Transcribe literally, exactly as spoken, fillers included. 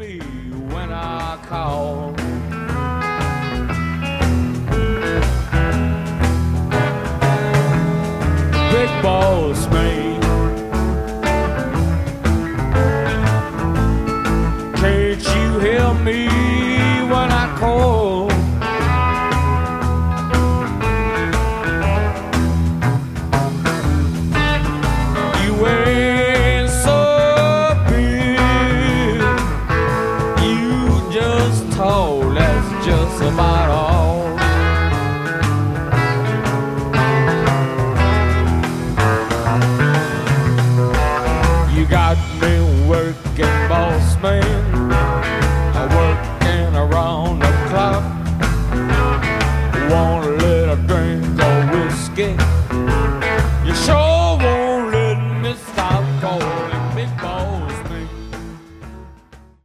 me when I call. Big boss man, can't you help me when I call? You ain't so big, you just tall, that's just about all. You got me working, boss man.